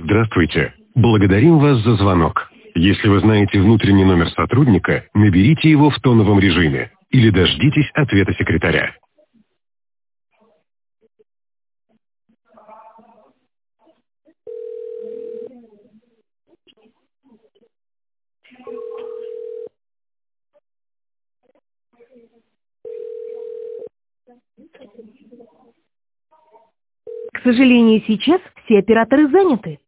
Здравствуйте. Благодарим вас за звонок. Если вы знаете внутренний номер сотрудника, наберите его в тоновом режиме или дождитесь ответа секретаря. К сожалению, сейчас все операторы заняты.